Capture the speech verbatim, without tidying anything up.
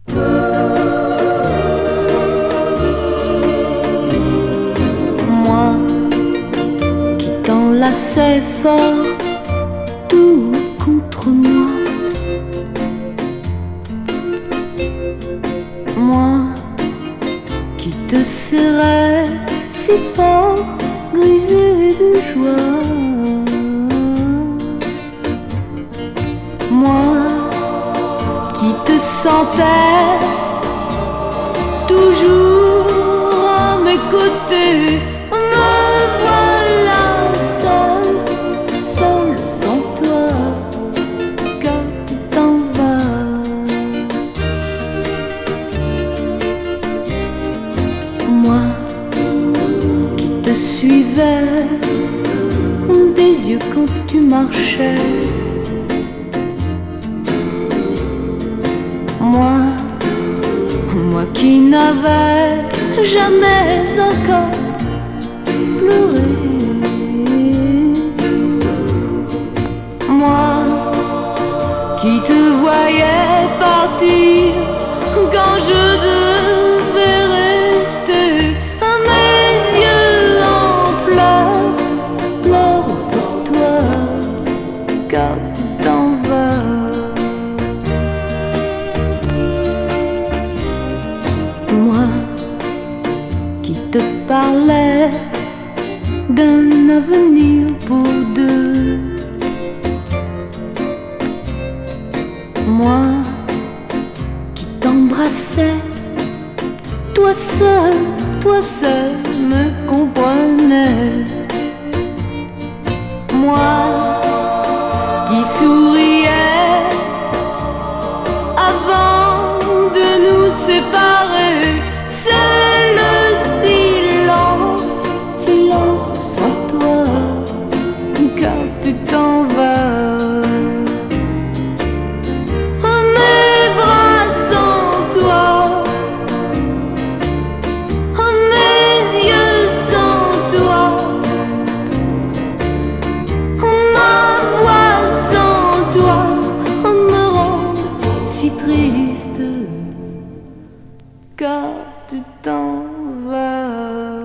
Moi qui t'enlaçais fort, tout contre moi. Moi qui te serrais si fort, grisé de joie. Moi qui te sentais toujours à mes côtés, me voilà seul, seul sans toi, car tu t'en vas. Moi qui te suivais des yeux quand tu marchais. Moi, moi qui n'avais jamais encore pleuré. Moi qui te voyais partir quand je devais rester. À mes yeux en pleurs, pleure pour toi, car tu t'en vas. Moi qui te parlais d'un avenir pour deux. Moi qui t'embrassais, toi seul, toi seul me comprenais. Moi qui souriais avant de nous séparer. C'est le silence, silence sans toi, car tu t'en vas. Oh, mes bras sans toi, oh, mes yeux sans toi, oh, ma voix sans toi, oh, me rend si triste, car tu t'en vas.